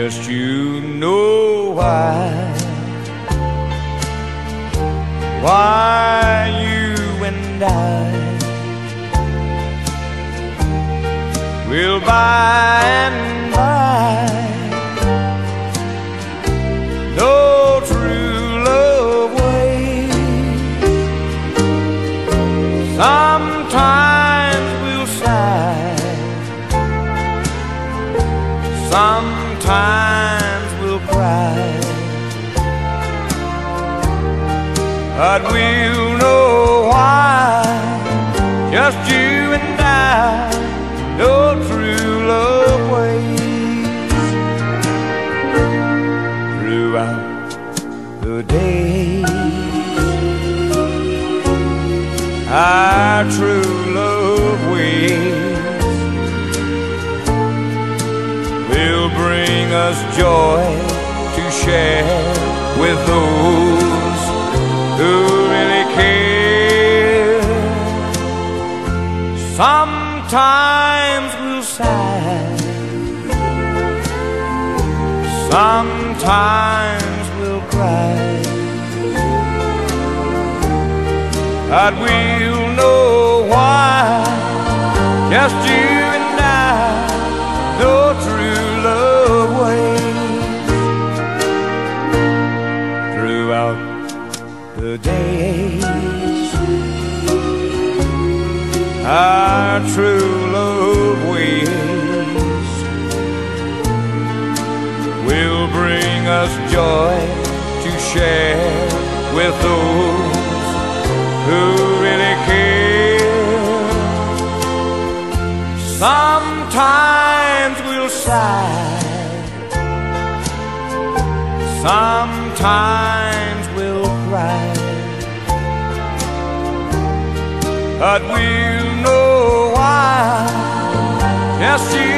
just you know why you and I will by and by no true love waits. Sometimes we'll sigh, sometimes we'll cry, but we'll know why, just you and I, no true love waits. Throughout the day, our true love waits will bring us joy to share with those who really care. Sometimes we'll sigh, sometimes we'll cry, but we'll know why, just you and I, no true love waits. Throughout the days, our true love waits will bring us joy to share with those who really care. Sometimes we'll sigh, sometimes we'll cry, but we'll know why, just you